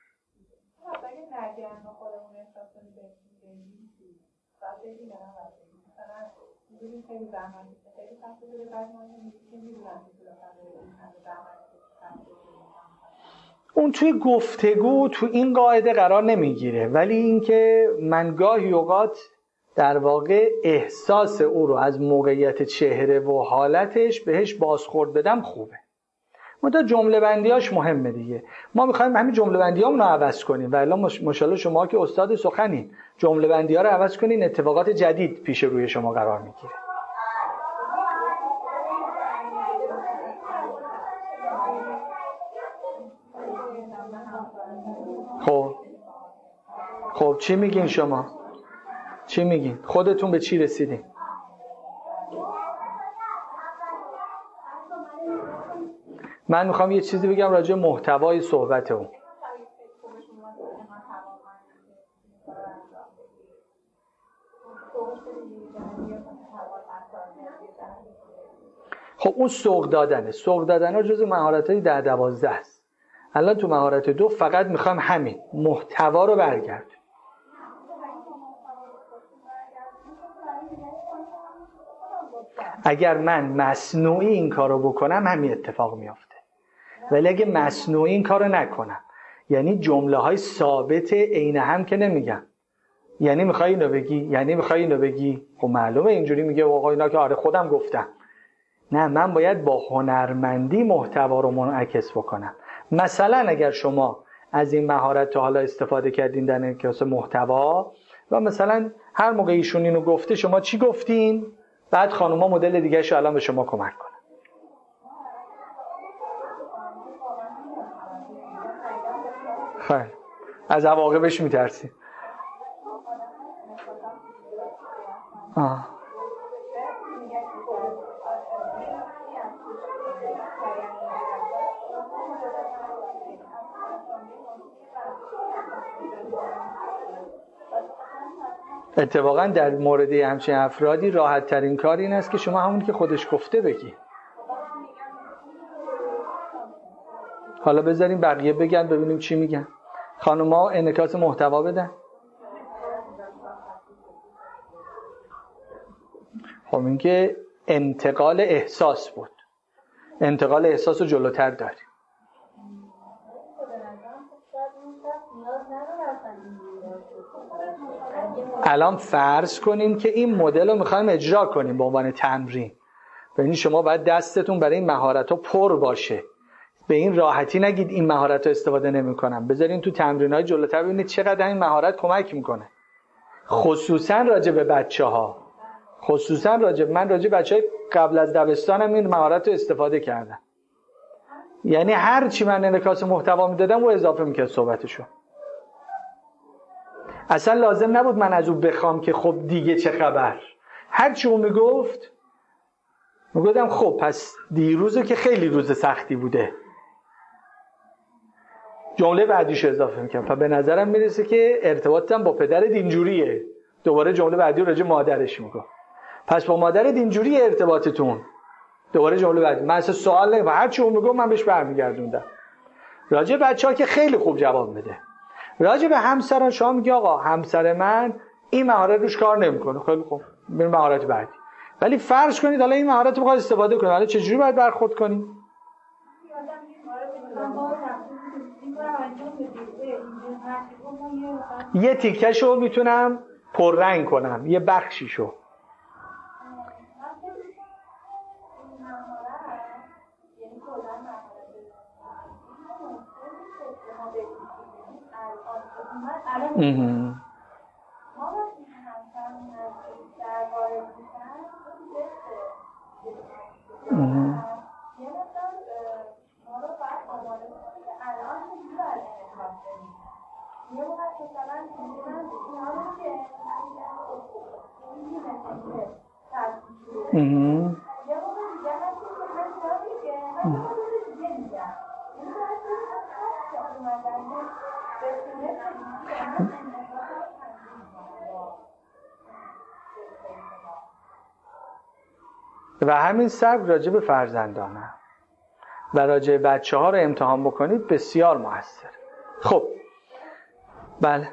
اون توی گفتگو تو این قاعده قرار نمیگیره. ولی اینکه من گاهی اوقات در واقع احساس او رو از موقعیت چهره و حالتش بهش بازخورد بدم خوبه. منتها جمله بندیاش مهمه دیگه. ما میخوایم همین جمله بندیامون رو عوض کنیم و الا ماشاءالله شما که استاد سخنین، جمله بندی‌ها رو عوض کنین، اتفاقات جدید پیش روی شما قرار میگیره. خب چی میگین شما؟ چی میگین؟ خودتون به چی رسیدین؟ من میخوام یه چیزی بگم راجع به محتوای صحبت اون. خب اون سوق دادنه. سوق دادن ها جز مهارت‌های 10-12 است. الان تو مهارت 2 فقط میخوام همین محتوا رو برگردونیم. اگر من مصنوعی این کارو بکنم همین اتفاق میافته. ولی اگه مصنوعی این کارو نکنم، یعنی جمله های ثابت عین هم که نمیگم، یعنی میخوای اینو بگی، یعنی میخوای اینو بگی، خب معلومه اینجوری میگه آقا اینا که آره خودم گفتم. نه، من باید با هنرمندی محتوا رو منعکس بکنم. مثلا اگر شما از این مهارت تا حالا استفاده کردین در انعکاس محتوا و مثلا هر موقع ایشون اینو گفته شما چی گفتین، بعد خانوما مدل دیگه شو الان به شما کمک کنن. خیلی از عواقبش میترسین. اتفاقا در مورد همچین افرادی راحت ترین کار این است که شما همون که خودش گفته بگی. حالا بذاریم بقیه بگن ببینیم چی میگن. خانوما انعکاس محتوا بدن. خب این که انتقال احساس بود. انتقال احساس رو جلوتر داریم. الان فرض کنیم که این مدل رو میخوایم اجرا کنیم به عنوان تمرین. یعنی شما باید دستتون برای این مهارت‌ها پر باشه. به این راحتی نگید این مهارت رو استفاده نمی‌کنم. بذارین تو تمرین‌های جلوتر ببینید چقدر این مهارت کمک میکنه. خصوصا راجع به بچه‌ها. خصوصا من راجع به بچه‌های قبل از دبستانم این مهارت رو استفاده کردم. یعنی هر چی من انعکاس محتوا میدادم و اضافه می‌کرد صحبتشو. اصلا لازم نبود من از او بخوام که خب دیگه چه خبر. هر چی اون میگفتم خب پس دیروزه که خیلی روز سختی بوده. جمله بعدیشو اضافه میکنم. به نظرم میرسه که ارتباطم با پدرت اینجوریه. دوباره جمله بعدی رو راجع مادرش میگم. پس با مادرت اینجوریه ارتباطتون. دوباره جمله بعدی. من اصلا سوال نمی‌کنم. هر چی اون میگم من بهش برمیگردوندم. راجع بچه‌ها که خیلی خوب جواب میده. راجع به همسران شما میگی آقا همسر من این مهارت روش کار نمیکنه. خیلی خوب. بریم مهارت بعدی. ولی فرض کنید حالا این مهارت رو بخواد استفاده کنه. حالا چجوری باید برخورد کنیم؟ یه تیکه‌شو میتونم پررنگ کنم، یه بخشیشو. و همین سبک راجع به فرزندانه و راجع به بچه ها رو امتحان بکنید بسیار موثر. خب بله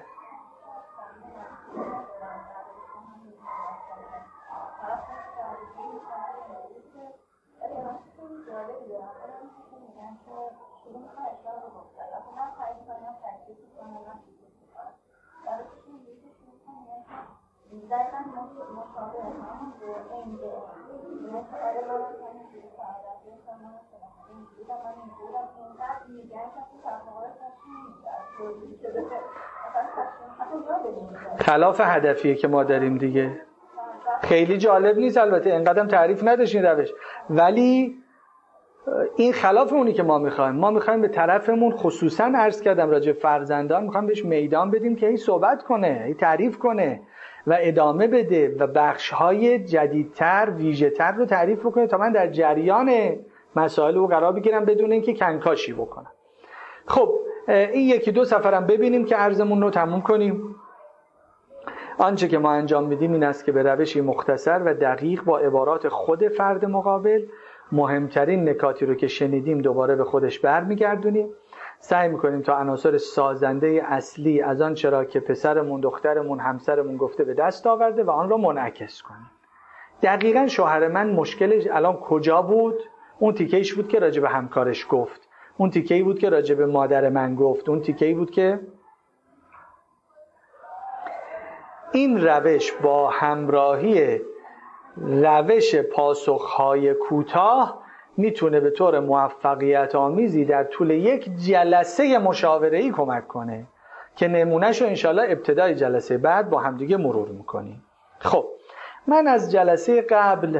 خلاف هدفیه که ما داریم دیگه. خیلی جالب نیست البته، اینقدرم تعریف نداشتین روش، ولی این خلاف اونی که ما میخوایم. ما میخوایم به طرفمون، خصوصا عرض کردم راجع فرزندان، میخوایم بهش میدان بدیم که این صحبت کنه، این تعریف کنه و ادامه بده و بخش‌های جدیدتر، ویژه‌تر رو تعریف بکنه تا من در جریان مسائل رو قرار بگیرم بدون اینکه کنکاشی بکنم. خب این 1-2 سفرم ببینیم که عرضمون رو تموم کنیم. آنچه که ما انجام میدیم این است که به روشی مختصر و دقیق با عبارات خود فرد مقابل مهمترین نکاتی رو که شنیدیم دوباره به خودش برمیگردونیم. سعی میکنیم تا عناصر سازنده اصلی از آن چرا که پسرمون، دخترمون، همسرمون گفته به دست آورده و آن رو منعکس کنیم. دقیقاً شوهر من مشکلش الان کجا بود؟ اون تیکه‌ایش بود که راجع به همکارش گفت، اون تیکه‌ای بود که راجع به مادر من گفت، اون تیکه‌ای بود که این روش با همراهی روش پاسخهای کوتاه میتونه به طور موفقیت آمیزی در طول یک جلسه مشاوره‌ای کمک کنه که نمونهش رو انشالله ابتدای جلسه بعد با همدیگه مرور میکنیم. خب من از جلسه قبل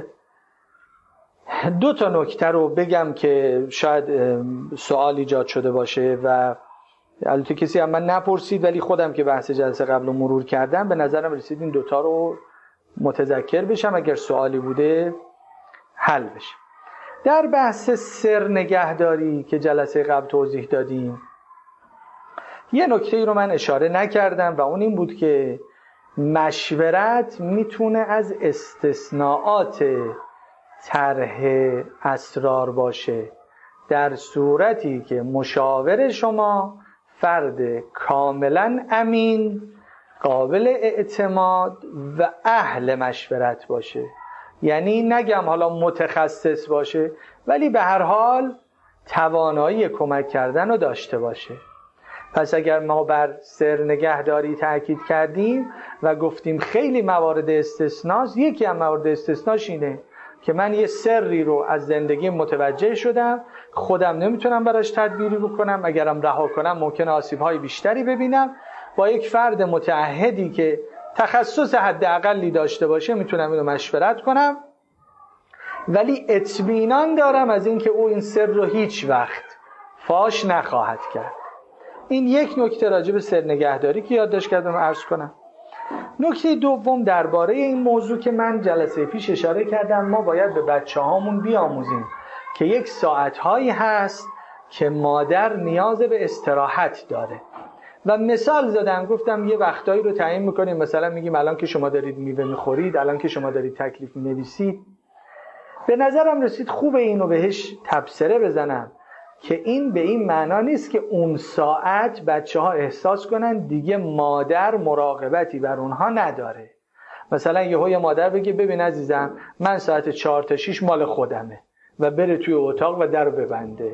2 تا نکته رو بگم که شاید سوال ایجاد شده باشه و البته کسی هم من نپرسید، ولی خودم که بحث جلسه قبل رو مرور کردم به نظرم رسید این 2 تا رو متذکر بشم، اگر سوالی بوده حل بشه. در بحث سر نگهداری که جلسه قبل توضیح دادیم یه نکته رو من اشاره نکردم و اون این بود که مشورت میتونه از استثناءات طرح اسرار باشه در صورتی که مشاور شما فرد کاملا امین، قابل اعتماد و اهل مشورت باشه. یعنی نگم حالا متخصص باشه، ولی به هر حال توانایی کمک کردن رو داشته باشه. پس اگر ما بر سر نگهداری تاکید کردیم و گفتیم خیلی موارد استثناست، یکی از موارد استثناش اینه که من یه سری رو از زندگی متوجه شدم، خودم نمیتونم براش تدبیری بکنم، اگرم رها کنم ممکنه آسیب‌های بیشتری ببینم. با یک فرد متعهدی که تخصص حداقلی داشته باشه میتونم اینو مشورت کنم، ولی اطمینان دارم از اینکه او این سر رو هیچ وقت فاش نخواهد کرد. این یک نکته راجع به سر نگهداری که یادداشت کردم عرض کنم. نکته دوم درباره این موضوع که من جلسه پیش اشاره کردم، ما باید به بچه‌هامون بیاموزیم که یک ساعت‌هایی هست که مادر نیاز به استراحت داره و مثال زدم، گفتم یه وقتایی رو تعیین میکنیم، مثلا میگیم الان که شما دارید میوه میخورید، الان که شما دارید تکلیف مینویسید. به نظرم رسید خوبه اینو بهش تبصره بزنم که این به این معنا نیست که اون ساعت بچه‌ها احساس کنن دیگه مادر مراقبتی بر اونها نداره. مثلا یه مادر بگه ببین عزیزم من ساعت 4 تا 6 مال خودمه و بره توی اتاق و در ببنده.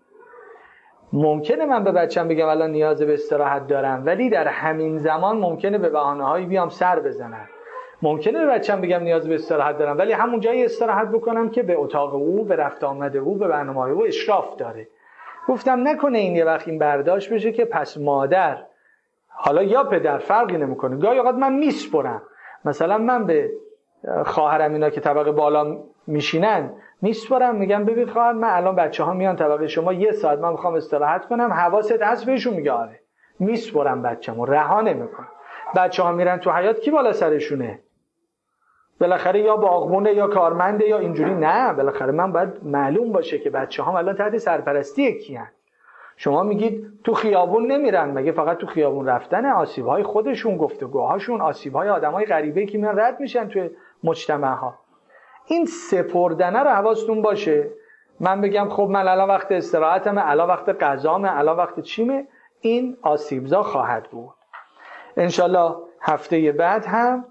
ممکنه من به بچه‌م بگم الان نیاز به استراحت دارم، ولی در همین زمان ممکنه به بهانه‌هایی بیام سر بزنم. ممکنه به بچه‌م بگم نیاز به استراحت دارم، ولی همون جایی استراحت بکنم که به اتاق او، به رفت آمد او، به برنامه‌های او اشراف داره. گفتم نکنه این یه وقت این برداشت بشه که پس مادر حالا یا پدر فرقی نمیکنه، گاهی اوقات من میسپرم. مثلا من به خواهرم اینا که طبقه بالا میشینن میسپرم، میگم ببین خواهر من الان بچه‌ها میان طبقه شما 1 ساعت من میخوام استراحت کنم، حواست هست بهشون؟ میگه آره. میسپرم بچه‌مو، رها نمیکنم. بچه‌ها میرن تو حیاط کی بالا سرشونه؟ بالاخره یا باغبونه یا کارمنده یا اینجوری؟ نه، بالاخره من باید معلوم باشه که بچه‌ها الان تحت سرپرستی کیان. شما میگید تو خیابون نمیرن، مگه فقط تو خیابون رفتن؟ آسیب‌های خودشون، گفتگوهاشون، آسیب‌های آدمای غریبه‌ای که میان رد میشن توی مجتمع‌ها. این سپردنه رو حواستون باشه. من بگم خب من الان وقت استراحتمه، الان وقت غذامه، الان وقت چیمه، این آسیبزا خواهد بود. انشالله هفته بعد هم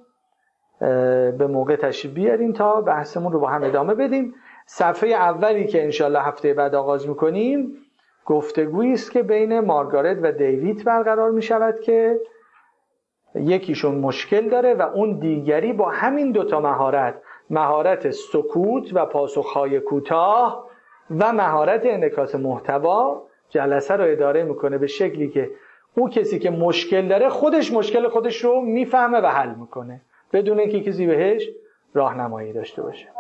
به موقع تشریف بیاریم تا بحثمون رو با هم ادامه بدیم. صفحه اولی که انشالله هفته بعد آغاز میکنیم گفتگویی است که بین مارگارت و دیوید برقرار میشود که یکیشون مشکل داره و اون دیگری با همین 2 تا مهارت سکوت و پاسخهای کوتاه و مهارت انعکاس محتوا جلسه رو اداره میکنه به شکلی که اون کسی که مشکل داره خودش مشکل خودش رو میفهمه و حل میکنه بدون اینکه کسی بهش راهنمایی داشته باشه.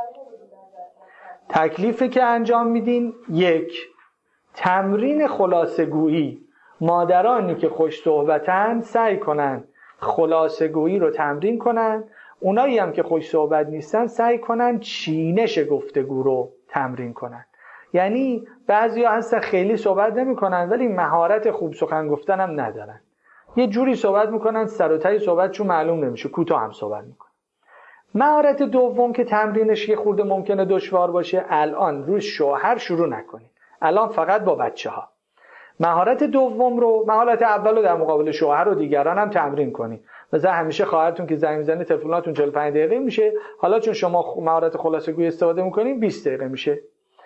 تکلیفی که انجام میدین: 1. تمرین خلاصه گویی. مادرانی که خوش صحبتن سعی کنن خلاصه گویی رو تمرین کنن. اونایی هم که خوش صحبت نیستن سعی کنن چینش گفتگو رو تمرین کنن. یعنی بعضیا هستن خیلی صحبت نمی کنن ولی مهارت خوب سخن گفتن هم ندارن. یه جوری صحبت میکنن سر و ته صحبتشون معلوم نمیشه، کوتاه هم صحبت میکنن. مهارت دوم که تمرینش یه خورده ممکنه دشوار باشه، الان روی شوهر شروع نکنید، الان فقط با بچه ها. مهارت دوم رو، مهارت اول رو در مقابل شوهر و دیگران هم تمرین کنید. مثلا همیشه خواهرتون که زنگ میزنه تلفناتون 45 دقیقه میشه، حالا چون شما مهارت خلاصه گویی استفاده میکنید 20 دقیقه میشه.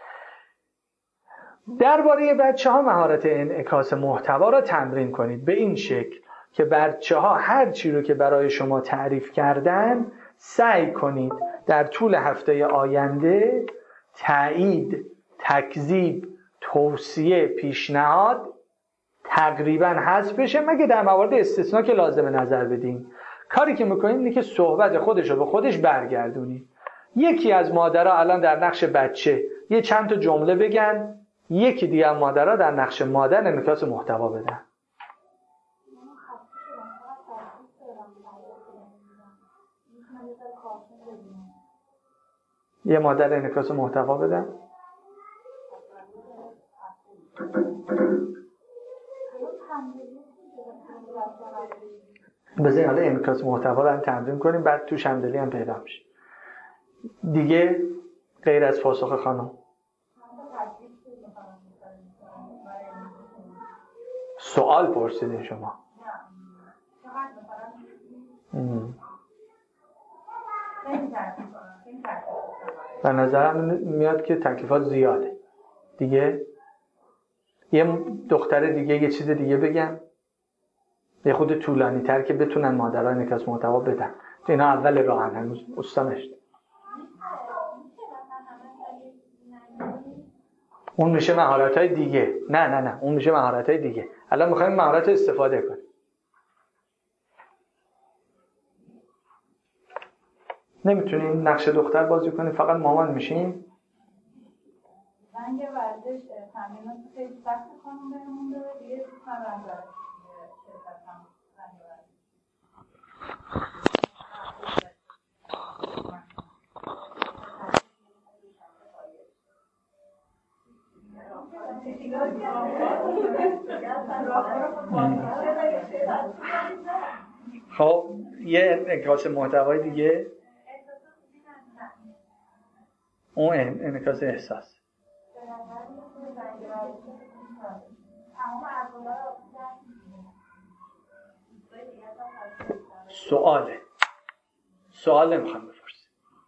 درباره بچه‌ها مهارت انعکاس محتوا را تمرین کنید به این شکل که بچه‌ها هر چی رو که برای شما تعریف کردن سعی کنید در طول هفته آینده تایید، تکذیب، توصیه، پیشنهاد تقریبا حذف بشه، مگه در موارد استثنا که لازم نظر بدین. کاری که میکنید اینه که صحبت خودش رو به خودش برگردونید. یکی از مادرها الان در نقش بچه یه چند تا جمله بگن، یکی دیگه از مادرها در نقش مادر انعکاس محتوا بدن. یه مادر انعکاس محتوا بدن. بذارین حالا انعکاس محتوا رو هم تمرین کنیم، بعد توش همدلی هم پیدا میشه. دیگه غیر از پاسخ خانم سوال پرسیدین شما. به نظرم میاد که تکلیفات زیاده. دیگه یه دختر دیگه یه چیز دیگه بگم، یه خود طولانی تر که بتونن مادرها انعکاس محتوا بدن. اینا اول راهن، هنوز استانش. اون میشه مهارت‌های دیگه. نه اون میشه مهارت‌های دیگه. الان می‌خوایم مهارت استفاده کنیم. نمیتونین نقش دختر بازی کنین، فقط مامان میشین. من یه ورزش تمرینات خیلی سخت کنم بهمون داره دیگه دوست ندارم برای شرکتم خب یه انعکاس محتوای دیگه، اون انعکاس احساس. سوال نمیخوام بپرسیم.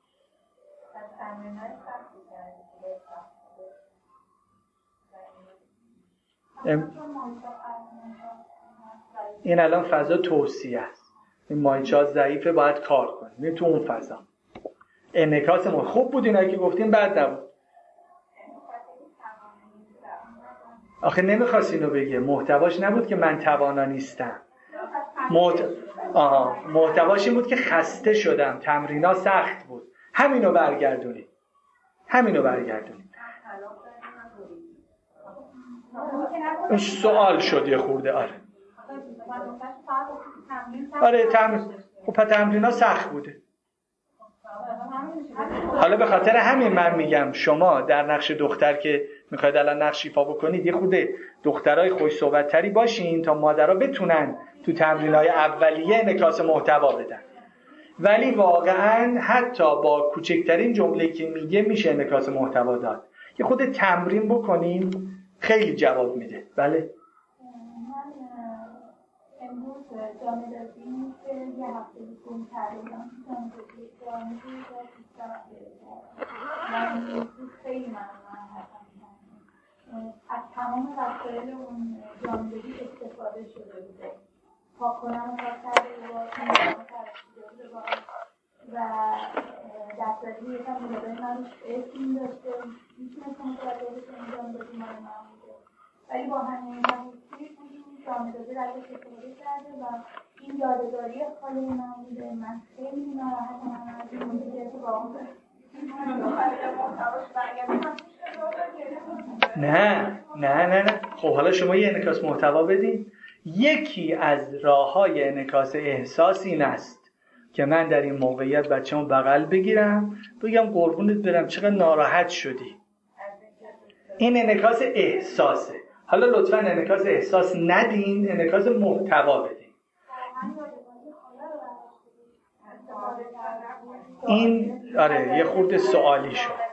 این الان فضا توصیه است. این مایچات ضعیفه، باید کار کنیم تو اون فضا. انعکاس ما خوب بود، اینایی که گفتیم بد نبود. آخه نمیخواست اینو بگه، محتواش نبود که من توانا نیستم. محتواش این بود که خسته شدم، تمرینا سخت بود. همینو برگردونید. این سوال شد یه خورده. آره خب تمرینا سخت بوده. حالا به خاطر همین من میگم شما در نقش دختر که میخواید الان نقش ایفا بکنید، یه خورده دخترای خوش صحبت تری باشین تا مادرها بتونن تو تمرینای اولیه انعکاس محتوا بدن. ولی واقعا حتی با کوچکترین جمله‌ای که میگه میشه انعکاس محتوا داد. یه خورده تمرین بکنین خیلی جواب میده. بله. امروز جامعه دینی که یه هفته بکن کردم من خیلی ممنون هستم. از تمام وسایل اون جامعه‌ای استفاده شده بوده. پاک کنم و پاک کرده و دستوری یکم مدابه من اسم داشته میتونستم متوجهش انجام دادی من بوده. ولی با همین نبودی جامعه‌داری روش استفاده کرده و این یادگاری خاله من بوده. من خیلی ناراحتم از این موضوعی که با اون نه. خب حالا شما یه انعکاس محتوا بدین. یکی از راه‌های انعکاس احساس این است که من در این موقعیت بچه‌مو بغل بگیرم بگم قربونت برم چقدر ناراحت شدی. این انعکاس احساسه. حالا لطفاً انعکاس احساس ندین، انعکاس محتوا بدین. این آره یه خورده سوالی شد.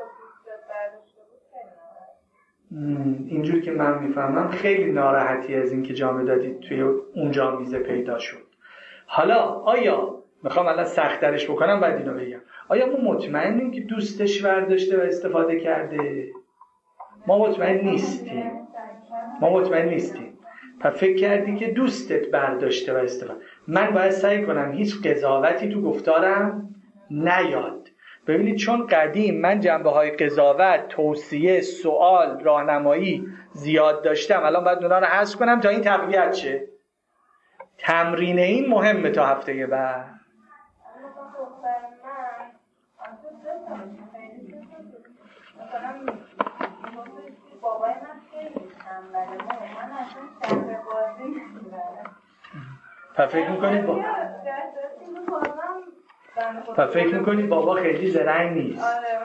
اینجوری که من میفهمم خیلی ناراحتی از این که جامعه دادید توی اونجا میزه پیدا شد. حالا آیا میخوام الان سخت‌ترش بکنم بعد اینو بگم، آیا ما مطمئنیم که دوستش برداشته و استفاده کرده؟ ما مطمئن نیستیم. پس فکر کردی که دوستت برداشته و استفاده. من باید سعی کنم هیچ قضاوتی تو گفتارم نیاد. ببینید چون قدیم من جنبه‌های قضاوت، توصیه، سوال، راهنمایی زیاد داشتم، الان باید اونا رو حذف کنم تا این تقویت شه. تمرین این مهمه تا هفته بعد. فکر میکنید بابا خیلی زرنگ نیست.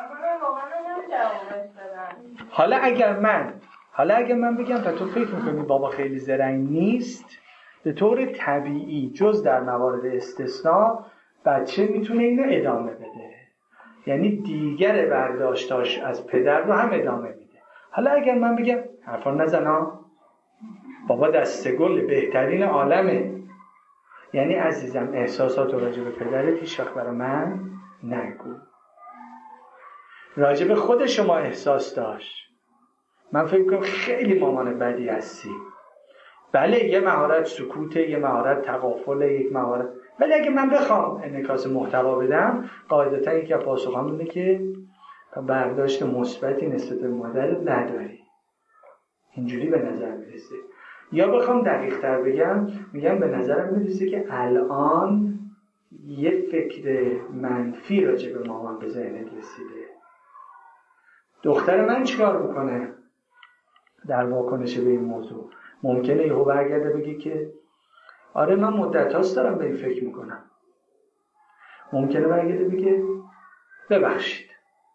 حالا اگر من بگم تو فکر میکنی بابا خیلی زرنگ نیست، به طور طبیعی جز در موارد استثناء بچه میتونه اینو ادامه بده، یعنی دیگر برداشتاش از پدر رو هم ادامه میده. حالا اگر من بگم حرفا نزنا، بابا دستگل بهترین عالمه، یعنی عزیزم احساسات راجع به پدرت هیچ وقت برای من نگو. راجع به خود شما احساس داشت. من فکر کنم خیلی مامان بدی هستی. بله یه مهارت سکوته، یه مهارت تغافله، یک مهارت، ولی اگه من بخوام انعکاس محتوا بدم قاعدتا یکی از پاسخام اینه که برداشت مثبتی نسبت به مادرت نداری. اینجوری به نظر میرسه. یا بخوام دقیق تر بگم، میگم به نظرم میرسه که الان یه فکر منفی راجع به مامان به ذهنت رسیده. دختر من چیکار میکنه در واکنش به این موضوع؟ ممکنه یهو برگرده بگه که آره من مدت هاست دارم به این فکر میکنم. ممکنه برگرده بگه ببخشید.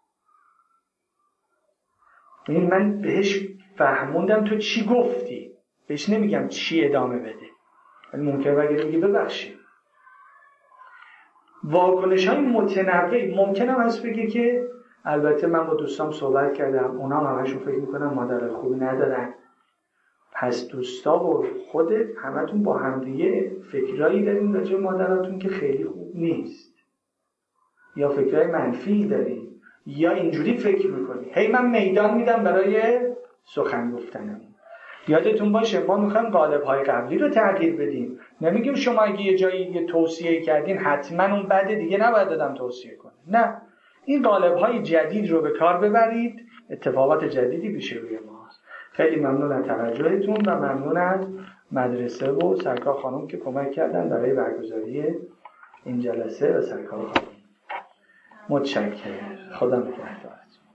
این من بهش فهموندم تو چی گفتی، بهش نمیگم چی ادامه بده، ولی ممکنه برگرده بگه ببخشید. واکنش های متنوعی ممکنه هم هست بگه که البته من با دوستام صحبت کردم، اونا هم همشون فکر میکنن مادر خوبی ندارن، پس دوستا و خودت همتون با همدیگه فکرایی دارین راجع به مادراتون که خیلی خوب نیست، یا فکرای منفی دارین، یا اینجوری فکر میکنی هی من میدان میدم برای سخن گفتنم. یادتون باشه ما میخوایم قالب‌های قبلی رو تغییر بدیم. نمیگیم شما اگه یه جایی یه توصیه کردین حتما اون بعد دیگه نباید دادم توصیه کنه. نه، این قالب‌های جدید رو به کار ببرید، اتفاقات جدیدی پیش روی ماست. خیلی ممنون از توجهتون و ممنون از مدرسه و سرکار خانم که کمک کردن برای برگزاری این جلسه و سرکار خانم. متشکرم. خدا نگهدارتون.